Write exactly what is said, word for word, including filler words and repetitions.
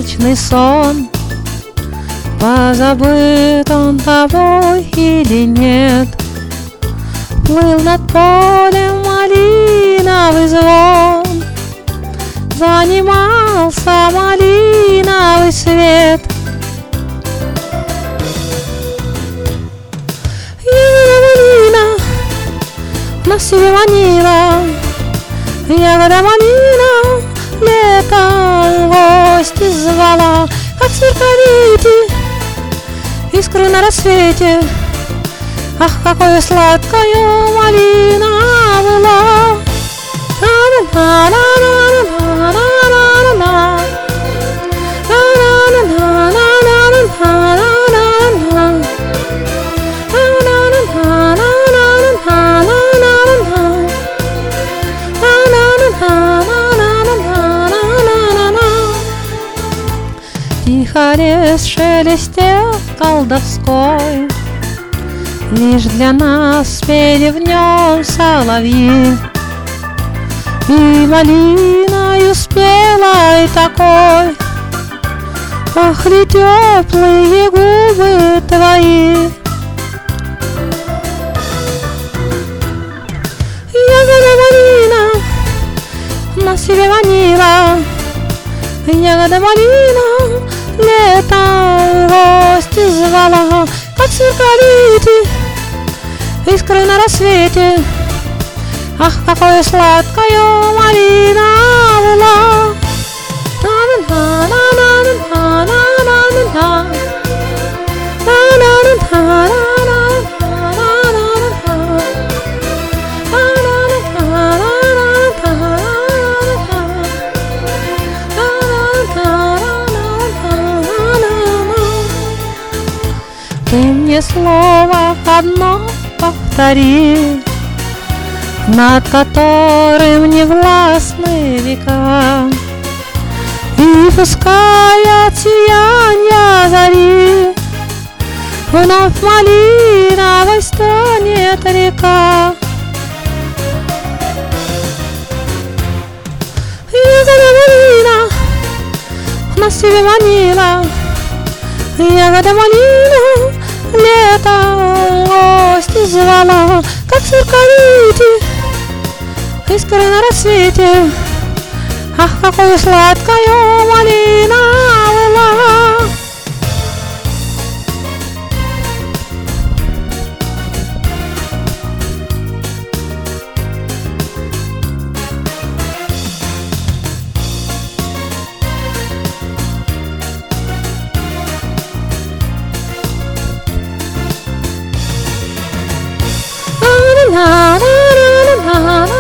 вечный сон. Позабыт он тобой или нет? Плыл над полем малиновый звон, занимался малиновый свет. Ягода малина на себе манила, ягода малина летом в гости звала, как сверкали искры на рассвете. Ах, какое сладкое малина была! Тихо лес шелестел колдовской, лишь для нас пели в нем соловьи. И малиною спелой такой пахли теплые губы твои. Ягода малина на себе манила, ягода малина летом в гости звала, как сверкали искры на рассвете. Ах, какое сладкое малина была! Ты мне слово одно повтори, над которым не властны века, и пускай от сияния зари вновь малиновой станет река. Ягода малина на себе манила, ягода малина летом в гости звала, как сверкали искры на рассвете. Ах, какое сладкое малина была! Na na na na na.